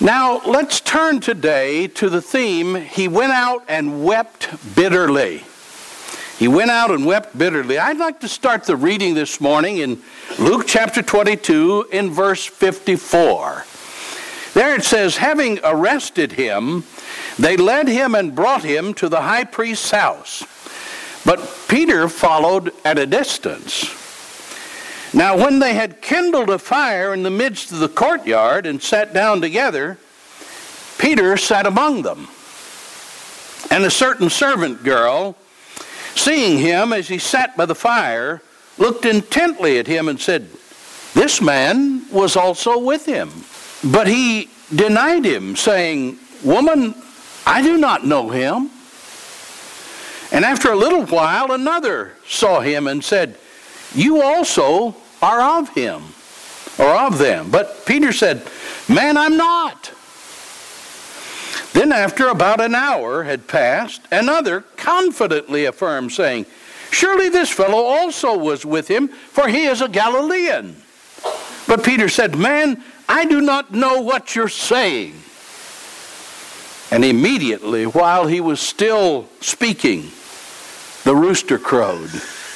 Now, let's turn today to the theme, he went out and wept bitterly. He went out and wept bitterly. I'd like to start the reading this morning in Luke chapter 22 in verse 54. There it says, having arrested him, they led him and brought him to the high priest's house. But Peter followed at a distance. Now when they had kindled a fire in the midst of the courtyard and sat down together, Peter sat among them. And a certain servant girl, seeing him as he sat by the fire, looked intently at him and said, this man was also with him. But he denied him, saying, woman, I do not know him. And after a little while, another saw him and said, you also are of him, or of them. But Peter said, man, I'm not. Then after about an hour had passed, another confidently affirmed, saying, surely this fellow also was with him, for he is a Galilean. But Peter said, man, I do not know what you're saying. And immediately, while he was still speaking, the rooster crowed.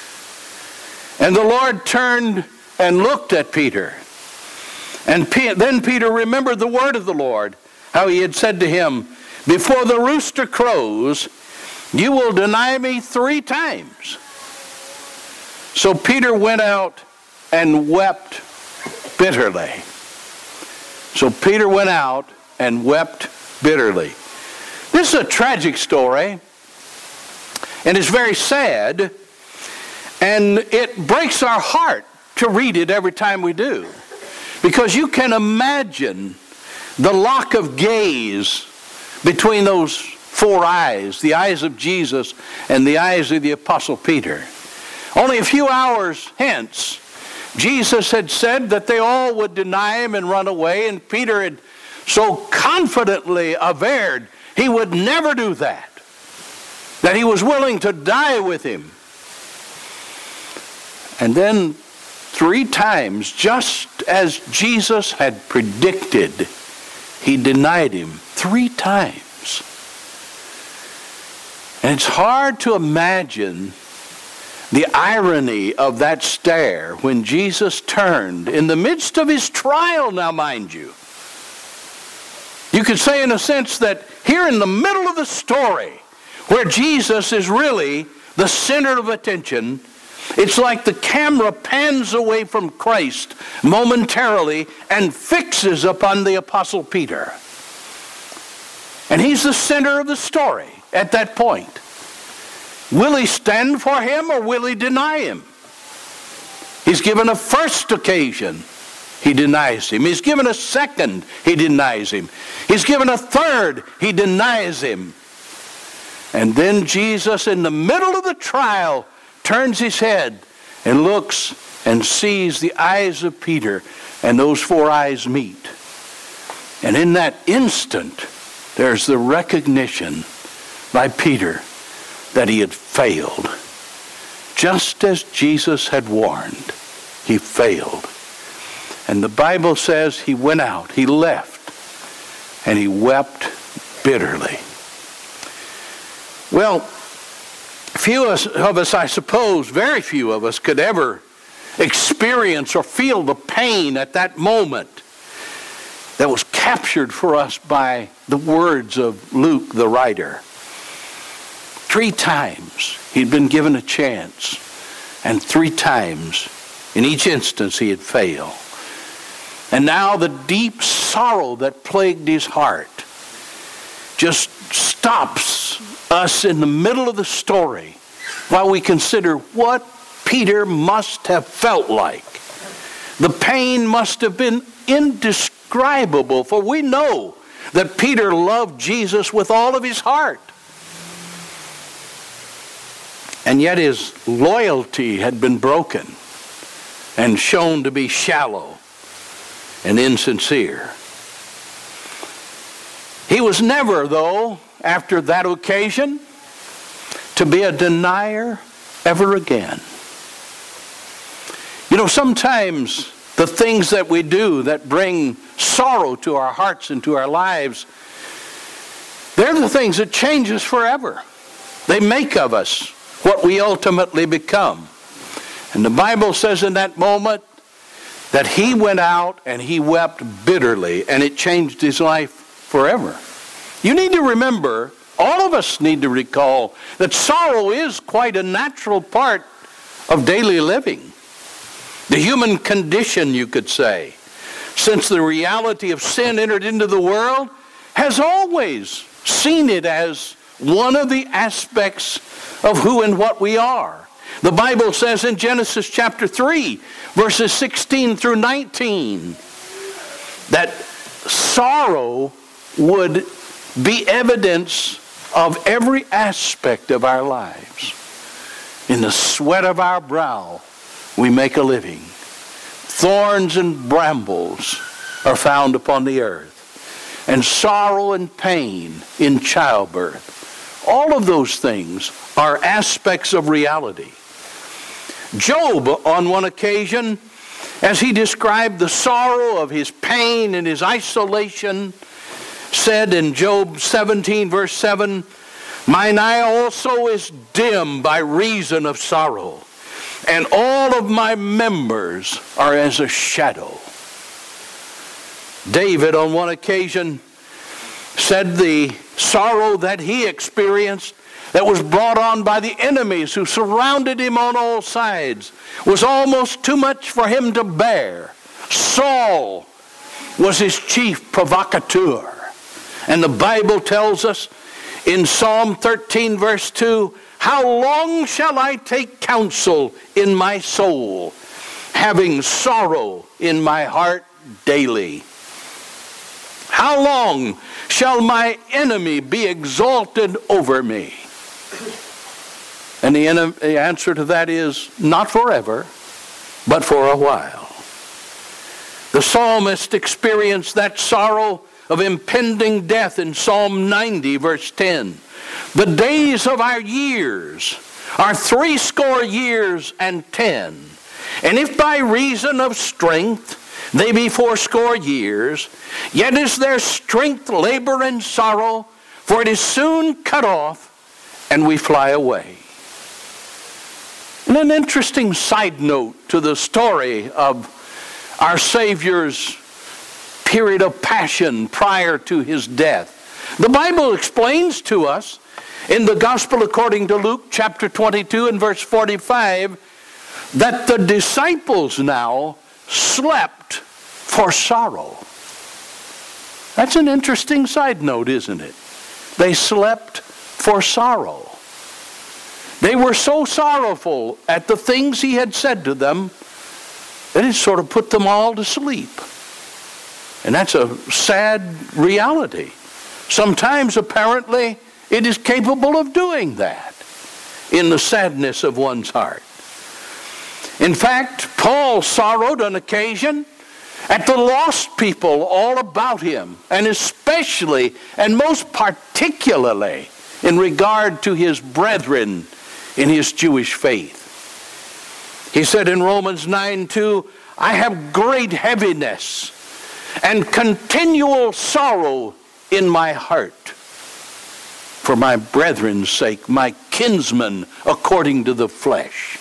And the Lord turned and looked at Peter. And then Peter remembered the word of the Lord, how he had said to him, before the rooster crows, you will deny me 3 times. So Peter went out and wept bitterly. So Peter went out and wept bitterly. This is a tragic story, and it's very sad, and it breaks our heart to read it every time we do, because you can imagine the lock of gaze between those 4 eyes, the eyes of Jesus and the eyes of the Apostle Peter. Only a few hours hence, Jesus had said that they all would deny him and run away, and Peter had so confidently averred he would never do that he was willing to die with him. And then 3 times, just as Jesus had predicted, he denied him 3 times. And it's hard to imagine the irony of that stare when Jesus turned in the midst of his trial, now mind you. You could say in a sense that here in the middle of the story, where Jesus is really the center of attention, it's like the camera pans away from Christ momentarily and fixes upon the Apostle Peter. And he's the center of the story at that point. Will he stand for him or will he deny him? He's given a first occasion, he denies him. He's given a second, he denies him. He's given a third, he denies him. And then Jesus, in the middle of the trial, turns his head and looks and sees the eyes of Peter, and those 4 eyes meet. And in that instant, there's the recognition by Peter that he had failed. Just as Jesus had warned, he failed. And the Bible says he went out, he left, and he wept bitterly. Well, few of us, I suppose, very few of us could ever experience or feel the pain at that moment that was captured for us by the words of Luke, the writer. 3 times he'd been given a chance, and 3 times in each instance he had failed. And now the deep sorrow that plagued his heart just stops us in the middle of the story while we consider what Peter must have felt like. The pain must have been indescribable, for we know that Peter loved Jesus with all of his heart. And yet his loyalty had been broken and shown to be shallow and insincere. He was never, though, after that occasion, to be a denier ever again. You know, sometimes the things that we do that bring sorrow to our hearts and to our lives, they're the things that change us forever. They make of us what we ultimately become. And the Bible says in that moment that he went out and he wept bitterly, and it changed his life forever. You need to remember, all of us need to recall, that sorrow is quite a natural part of daily living. The human condition, you could say, since the reality of sin entered into the world, has always seen it as one of the aspects of who and what we are. The Bible says in Genesis chapter 3, verses 16 through 19, that sorrow would be evidence of every aspect of our lives. In the sweat of our brow, we make a living. Thorns and brambles are found upon the earth, and sorrow and pain in childbirth. All of those things are aspects of reality. Job, on one occasion, as he described the sorrow of his pain and his isolation, said in Job 17, verse 7, "Mine eye also is dim by reason of sorrow, and all of my members are as a shadow." David, on one occasion, said the sorrow that he experienced, that was brought on by the enemies who surrounded him on all sides, was almost too much for him to bear. Saul was his chief provocateur. And the Bible tells us in Psalm 13, verse 2, "How long shall I take counsel in my soul, having sorrow in my heart daily? How long shall my enemy be exalted over me?" And the answer to that is, not forever, but for a while. The psalmist experienced that sorrow of impending death in Psalm 90, verse 10. "The days of our years are 80 years and 10. And if by reason of strength they be 80 years, yet is their strength labor and sorrow, for it is soon cut off, and we fly away." And an interesting side note to the story of our Savior's period of passion prior to his death. The Bible explains to us in the Gospel according to Luke chapter 22 and verse 45 that the disciples now slept for sorrow. That's an interesting side note, isn't it? They slept for sorrow. They were so sorrowful at the things he had said to them that it sort of put them all to sleep. And that's a sad reality. Sometimes, apparently, it is capable of doing that in the sadness of one's heart. In fact, Paul sorrowed on occasion at the lost people all about him, and especially and most particularly in regard to his brethren in his Jewish faith. He said in Romans 9:2, "I have great heaviness and continual sorrow in my heart, for my brethren's sake, my kinsmen according to the flesh."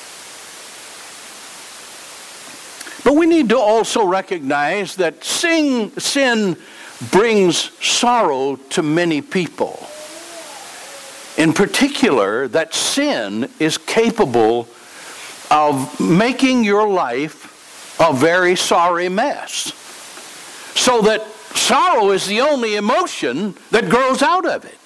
But we need to also recognize that sin brings sorrow to many people. In particular, that sin is capable of making your life a very sorry mess. So that sorrow is the only emotion that grows out of it.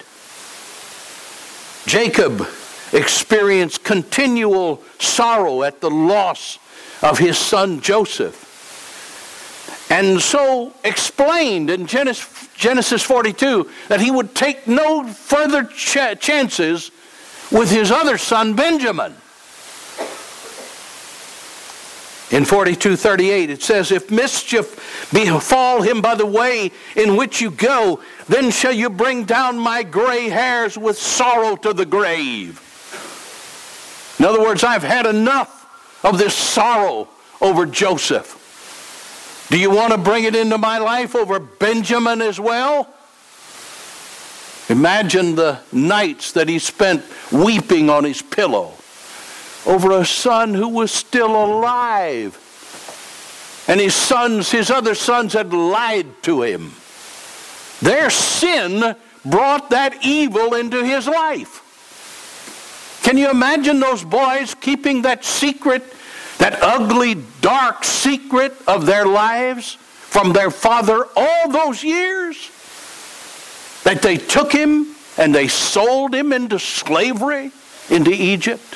Jacob experienced continual sorrow at the loss of his son Joseph, and so explained in Genesis 42 that he would take no further chances with his other son Benjamin. In 42:38 it says, "If mischief befall him by the way in which you go, then shall you bring down my gray hairs with sorrow to the grave." In other words, I've had enough of this sorrow over Joseph. Do you want to bring it into my life over Benjamin as well? Imagine the nights that he spent weeping on his pillow over a son who was still alive. And his other sons had lied to him. Their sin brought that evil into his life. Can you imagine those boys keeping that secret, that ugly, dark secret of their lives from their father all those years? That they took him and they sold him into slavery, into Egypt.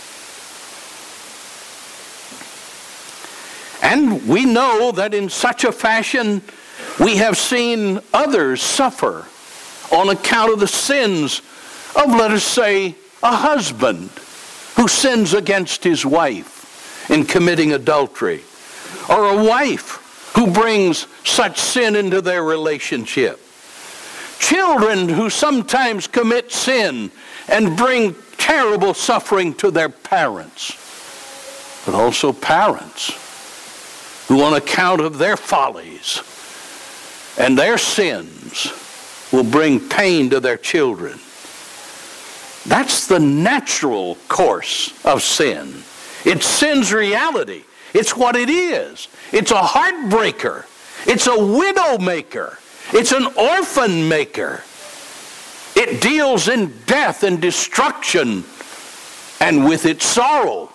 And we know that in such a fashion we have seen others suffer on account of the sins of, let us say, a husband who sins against his wife in committing adultery, or a wife who brings such sin into their relationship. Children who sometimes commit sin and bring terrible suffering to their parents, but also parents who, on account of their follies and their sins, will bring pain to their children. That's the natural course of sin. It's sin's reality. It's what it is. It's a heartbreaker. It's a widow maker. It's an orphan maker. It deals in death and destruction and with its sorrow.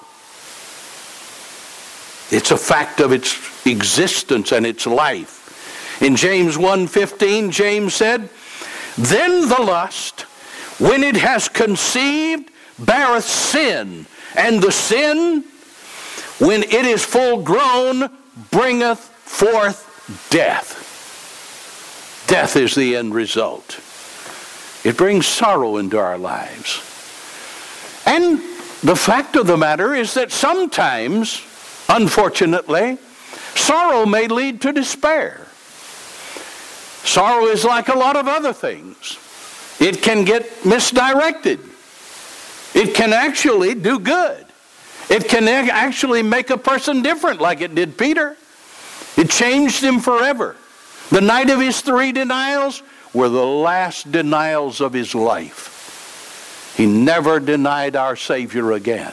It's a fact of its existence and its life. In James 1:15, James said, "Then the lust, when it has conceived, beareth sin, and the sin, when it is full grown, bringeth forth death." Death is the end result. It brings sorrow into our lives. And the fact of the matter is that sometimes, unfortunately, sorrow may lead to despair. Sorrow is like a lot of other things. It can get misdirected. It can actually do good. It can actually make a person different, like it did Peter. It changed him forever. The night of his 3 denials were the last denials of his life. He never denied our Savior again.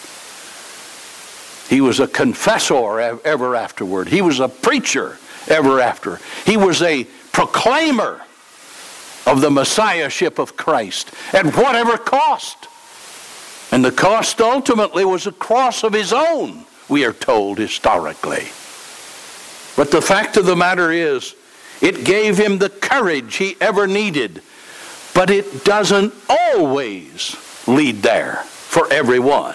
He was a confessor ever afterward. He was a preacher ever after. He was a proclaimer of the Messiahship of Christ at whatever cost. And the cost ultimately was a cross of his own, we are told historically. But the fact of the matter is, it gave him the courage he ever needed. But it doesn't always lead there for everyone.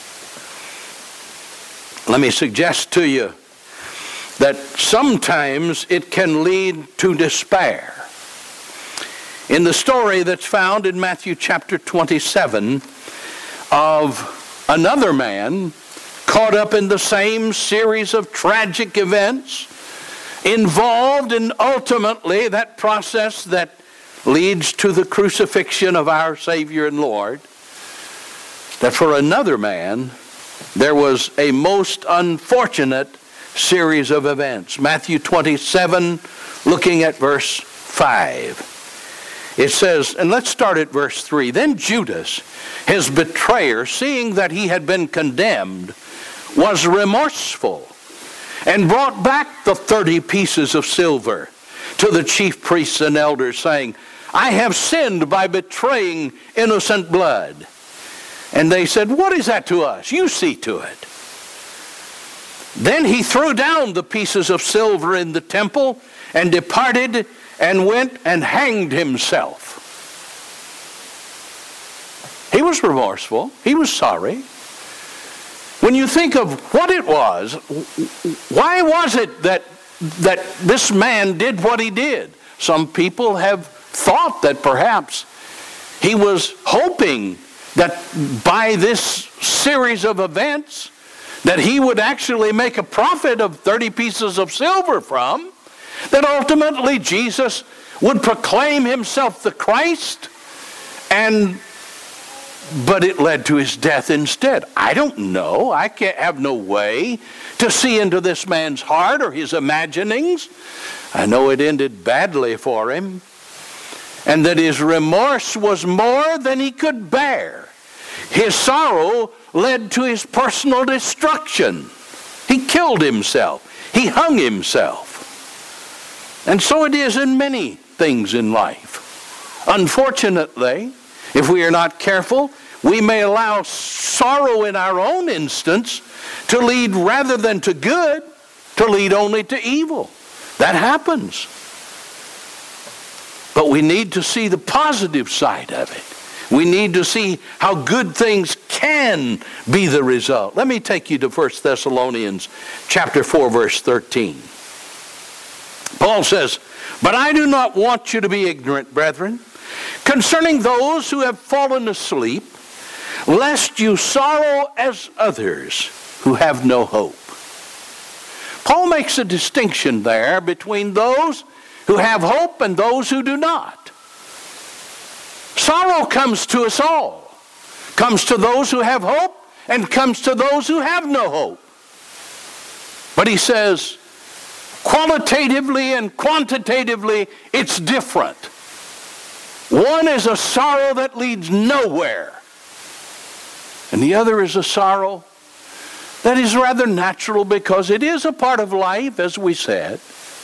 Let me suggest to you that sometimes it can lead to despair. In the story that's found in Matthew chapter 27 of another man caught up in the same series of tragic events, involved in ultimately that process that leads to the crucifixion of our Savior and Lord, that for another man there was a most unfortunate series of events. Matthew 27, looking at verse 5. It says, and let's start at verse 3. Then Judas, his betrayer, seeing that he had been condemned, was remorseful, and brought back the 30 pieces of silver to the chief priests and elders, saying, I have sinned by betraying innocent blood. And they said, what is that to us? You see to it. Then he threw down the pieces of silver in the temple and departed and went and hanged himself. He was remorseful. He was sorry. When you think of what it was, why was it that this man did what he did? Some people have thought that perhaps he was hoping that by this series of events that he would actually make a profit of 30 pieces of silver from, that ultimately Jesus would proclaim himself the Christ, and but it led to his death instead. I don't know. I can't have no way to see into this man's heart or his imaginings. I know it ended badly for him, and that his remorse was more than he could bear. His sorrow led to his personal destruction. He killed himself. He hung himself. And so it is in many things in life. Unfortunately, if we are not careful, we may allow sorrow in our own instance to lead rather than to good, to lead only to evil. That happens. But we need to see the positive side of it. We need to see how good things can be the result. Let me take you to 1 Thessalonians chapter 4, verse 13. Paul says, "But I do not want you to be ignorant, brethren, concerning those who have fallen asleep, lest you sorrow as others who have no hope." Paul makes a distinction there between those who have hope and those who do not. Sorrow comes to us all. Comes to those who have hope and comes to those who have no hope. But he says, qualitatively and quantitatively, it's different. One is a sorrow that leads nowhere, and the other is a sorrow that is rather natural because it is a part of life, as we said.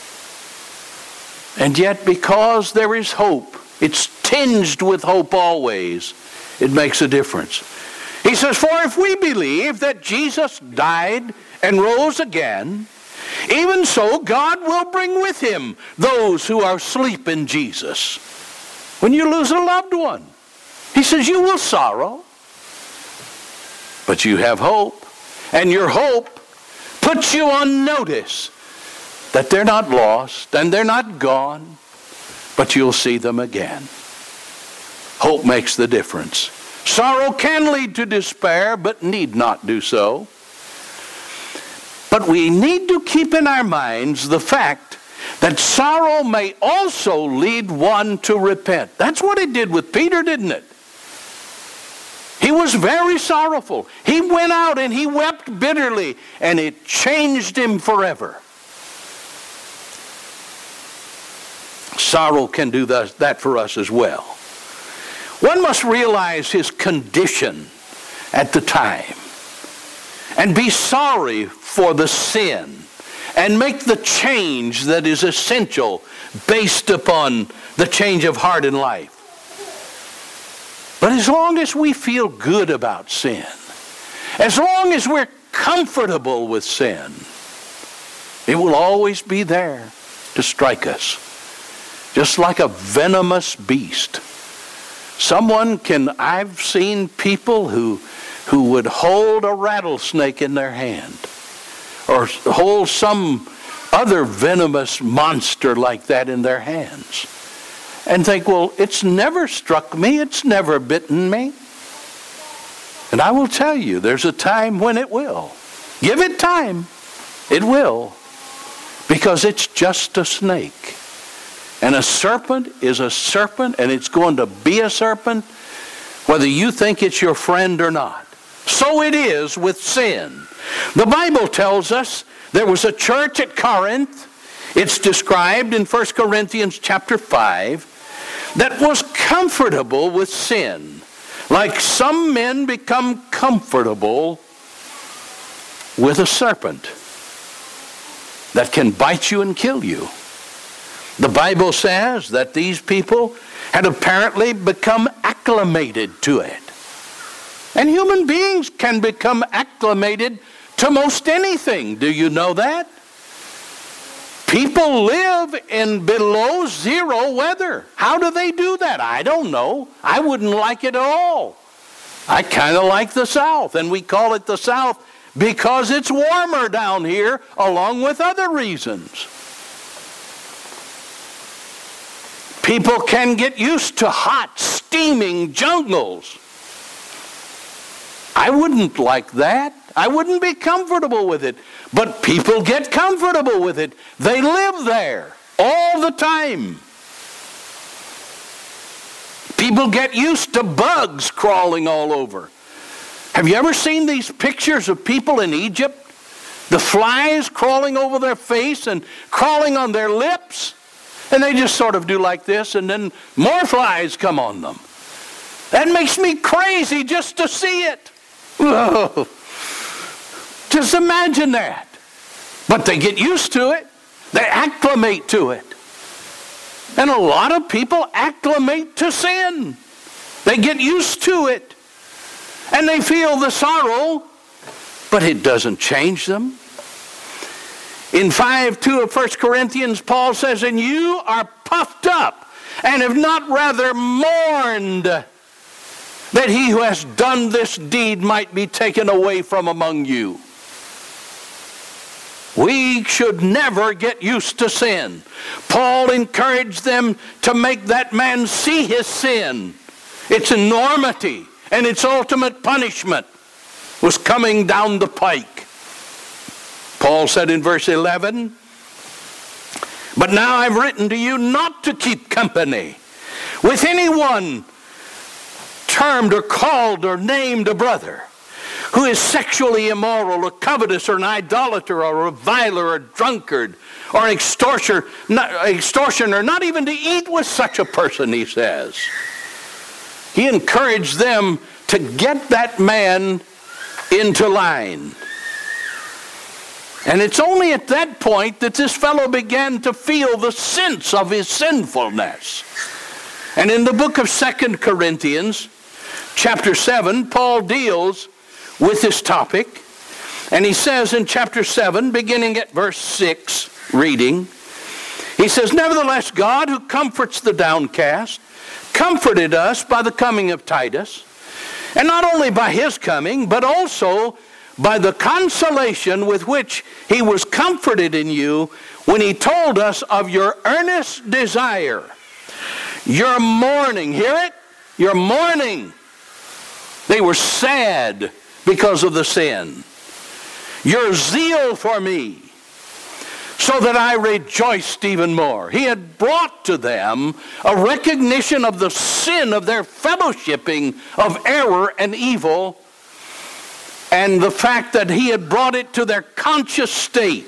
And yet because there is hope, it's tinged with hope always, it makes a difference. He says, "For if we believe that Jesus died and rose again, even so God will bring with him those who are asleep in Jesus." When you lose a loved one, he says you will sorrow, but you have hope. And your hope puts you on notice that they're not lost and they're not gone, but you'll see them again. Hope makes the difference. Sorrow can lead to despair, but need not do so. But we need to keep in our minds the fact that sorrow may also lead one to repent. That's what it did with Peter, didn't it? He was very sorrowful. He went out and he wept bitterly, and it changed him forever. Sorrow can do that for us as well. One must realize his condition at the time and be sorry for the sin and make the change that is essential based upon the change of heart and life. But as long as we feel good about sin, as long as we're comfortable with sin, it will always be there to strike us, just like a venomous beast. I've seen people who would hold a rattlesnake in their hand, or hold some other venomous monster like that in their hands, and think, well, it's never struck me, it's never bitten me. And I will tell you, there's a time when it will. Give it time, it will, because it's just a snake. And a serpent is a serpent, and it's going to be a serpent whether you think it's your friend or not. So it is with sin. The Bible tells us there was a church at Corinth. It's described in 1 Corinthians chapter 5 that was comfortable with sin, like some men become comfortable with a serpent that can bite you and kill you. The Bible says that these people had apparently become acclimated to it. And human beings can become acclimated to most anything. Do you know that? People live in below zero weather. How do they do that? I don't know. I wouldn't like it at all. I kind of like the South, and we call it the South because it's warmer down here, along with other reasons. People can get used to hot, steaming jungles. I wouldn't like that. I wouldn't be comfortable with it. But people get comfortable with it. They live there all the time. People get used to bugs crawling all over. Have you ever seen these pictures of people in Egypt? The flies crawling over their face and crawling on their lips. And they just sort of do like this, and then more flies come on them. That makes me crazy just to see it. Whoa. Just imagine that. But they get used to it. They acclimate to it. And a lot of people acclimate to sin. They get used to it. And they feel the sorrow, but it doesn't change them. In 5:2 of 1 Corinthians, Paul says, and you are puffed up and have not rather mourned that he who has done this deed might be taken away from among you. We should never get used to sin. Paul encouraged them to make that man see his sin. Its enormity and its ultimate punishment was coming down the pike. Paul said in verse 11, but now I've written to you not to keep company with anyone termed or called or named a brother who is sexually immoral or covetous or an idolater or a reviler or a drunkard or an extortioner, not even to eat with such a person, he says. He encouraged them to get that man into line. And it's only at that point that this fellow began to feel the sense of his sinfulness. And in the book of 2 Corinthians, chapter 7, Paul deals with this topic. And he says in chapter 7, beginning at verse 6, reading, he says, nevertheless, God, who comforts the downcast, comforted us by the coming of Titus, and not only by his coming, but also by the consolation with which he was comforted in you when he told us of your earnest desire, your mourning. Hear it? Your mourning. They were sad because of the sin. Your zeal for me, so that I rejoiced even more. He had brought to them a recognition of the sin of their fellowshipping of error and evil, and the fact that he had brought it to their conscious state.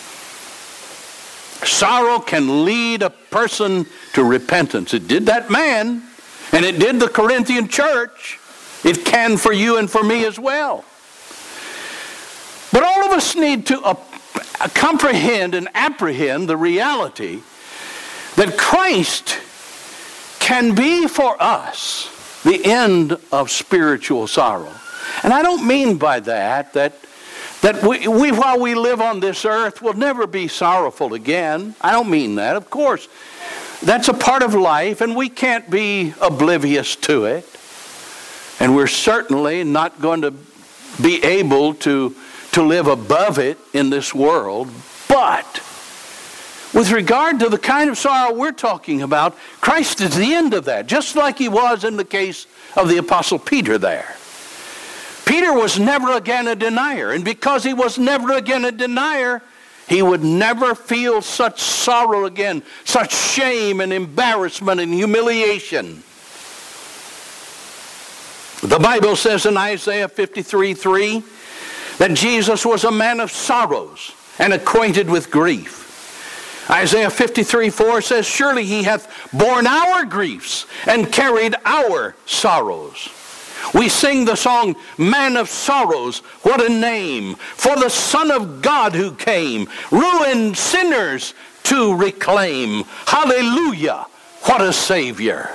Sorrow can lead a person to repentance. It did that man, and it did the Corinthian church. It can for you and for me as well. But all of us need to comprehend and apprehend the reality that Christ can be for us the end of spiritual sorrow. And I don't mean by that we while we live on this earth will never be sorrowful again. I don't mean that. Of course, that's a part of life, and we can't be oblivious to it. And we're certainly not going to be able to live above it in this world. But with regard to the kind of sorrow we're talking about, Christ is the end of that, just like he was in the case of the Apostle Peter there. Peter was never again a denier, and because he was never again a denier, he would never feel such sorrow again, such shame and embarrassment and humiliation. The Bible says in Isaiah 53:3 that Jesus was a man of sorrows and acquainted with grief. Isaiah 53:4 says, surely he hath borne our griefs and carried our sorrows. We sing the song, Man of Sorrows, what a name, for the Son of God who came, ruined sinners to reclaim. Hallelujah, what a Savior.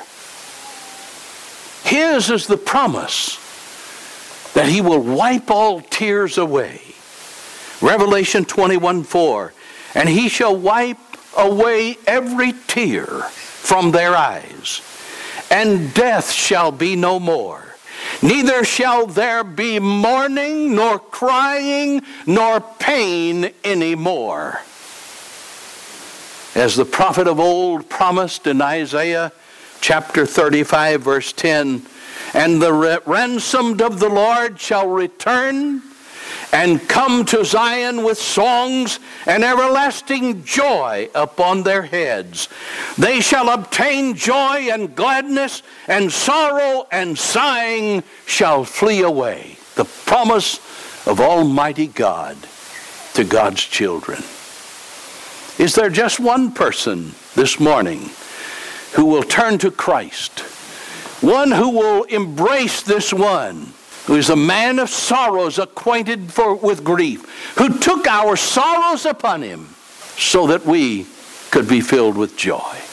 His is the promise that he will wipe all tears away. Revelation 21:4, and he shall wipe away every tear from their eyes, and death shall be no more. Neither shall there be mourning, nor crying, nor pain anymore. As the prophet of old promised in Isaiah chapter 35, verse 10, and the ransomed of the Lord shall return, and come to Zion with songs and everlasting joy upon their heads. They shall obtain joy and gladness, and sorrow and sighing shall flee away. The promise of Almighty God to God's children. Is there just one person this morning who will turn to Christ? One who will embrace this one, who is a man of sorrows, acquainted with grief, who took our sorrows upon him so that we could be filled with joy.